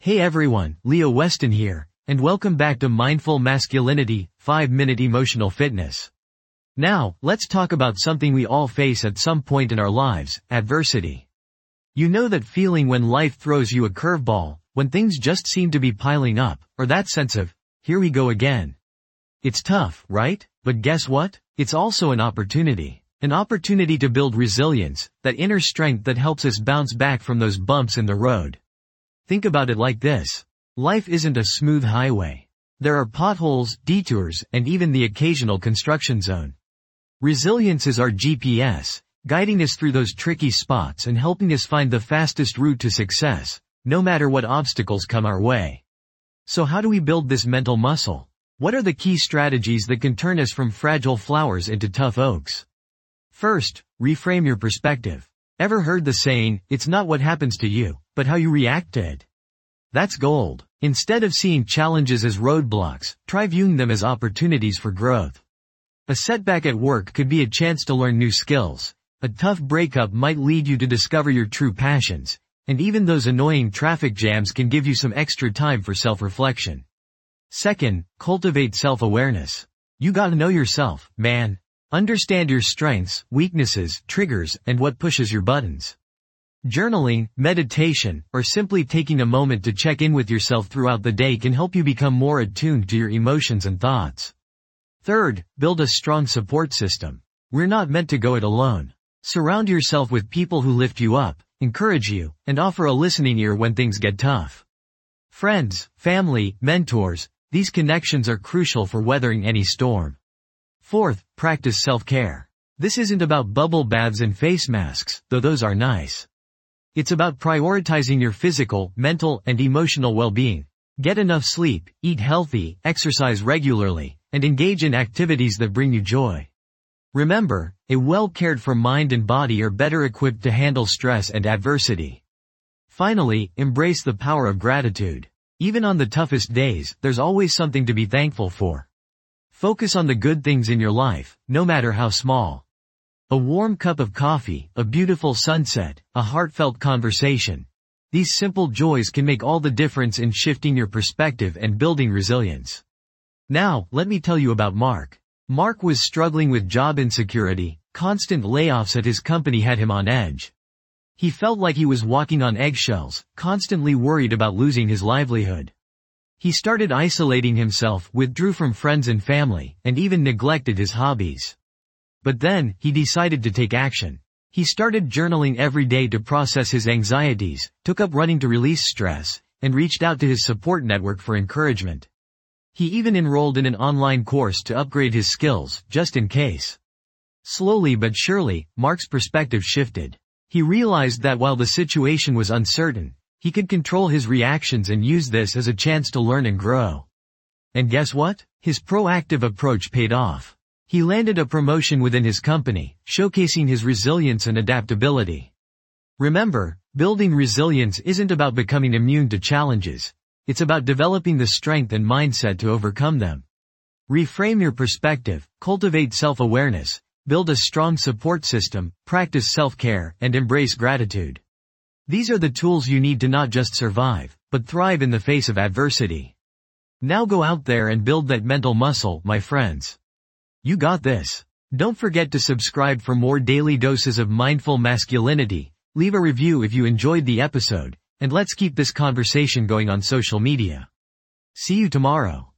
Hey everyone, Leo Weston here, and welcome back to Mindful Masculinity, 5-Minute Emotional Fitness. Now, let's talk about something we all face at some point in our lives, adversity. You know that feeling when life throws you a curveball, when things just seem to be piling up, or that sense of, here we go again. It's tough, right? But guess what? It's also an opportunity. An opportunity to build resilience, that inner strength that helps us bounce back from those bumps in the road. Think about it like this. Life isn't a smooth highway. There are potholes, detours, and even the occasional construction zone. Resilience is our GPS, guiding us through those tricky spots and helping us find the fastest route to success, no matter what obstacles come our way. So how do we build this mental muscle? What are the key strategies that can turn us from fragile flowers into tough oaks? First, reframe your perspective. Ever heard the saying, it's not what happens to you, but how you react to it? That's gold. Instead of seeing challenges as roadblocks, try viewing them as opportunities for growth. A setback at work could be a chance to learn new skills. A tough breakup might lead you to discover your true passions. And even those annoying traffic jams can give you some extra time for self-reflection. Second, cultivate self-awareness. You gotta know yourself, man. Understand your strengths, weaknesses, triggers, and what pushes your buttons. Journaling, meditation, or simply taking a moment to check in with yourself throughout the day can help you become more attuned to your emotions and thoughts. Third, build a strong support system. We're not meant to go it alone. Surround yourself with people who lift you up, encourage you, and offer a listening ear when things get tough. Friends, family, mentors, these connections are crucial for weathering any storm. Fourth, practice self-care. This isn't about bubble baths and face masks, though those are nice. It's about prioritizing your physical, mental, and emotional well-being. Get enough sleep, eat healthy, exercise regularly, and engage in activities that bring you joy. Remember, a well-cared-for mind and body are better equipped to handle stress and adversity. Finally, embrace the power of gratitude. Even on the toughest days, there's always something to be thankful for. Focus on the good things in your life, no matter how small. A warm cup of coffee, a beautiful sunset, a heartfelt conversation. These simple joys can make all the difference in shifting your perspective and building resilience. Now, let me tell you about Mark. Mark was struggling with job insecurity. Constant layoffs at his company had him on edge. He felt like he was walking on eggshells, constantly worried about losing his livelihood. He started isolating himself, withdrew from friends and family, and even neglected his hobbies. But then, he decided to take action. He started journaling every day to process his anxieties, took up running to release stress, and reached out to his support network for encouragement. He even enrolled in an online course to upgrade his skills, just in case. Slowly but surely, Mark's perspective shifted. He realized that while the situation was uncertain, he could control his reactions and use this as a chance to learn and grow. And guess what? His proactive approach paid off. He landed a promotion within his company, showcasing his resilience and adaptability. Remember, building resilience isn't about becoming immune to challenges. It's about developing the strength and mindset to overcome them. Reframe your perspective, cultivate self-awareness, build a strong support system, practice self-care, and embrace gratitude. These are the tools you need to not just survive, but thrive in the face of adversity. Now go out there and build that mental muscle, my friends. You got this. Don't forget to subscribe for more daily doses of mindful masculinity. Leave a review if you enjoyed the episode, and let's keep this conversation going on social media. See you tomorrow.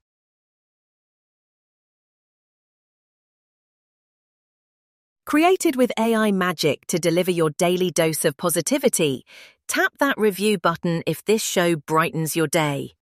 Created with AI magic to deliver your daily dose of positivity, tap that review button if this show brightens your day.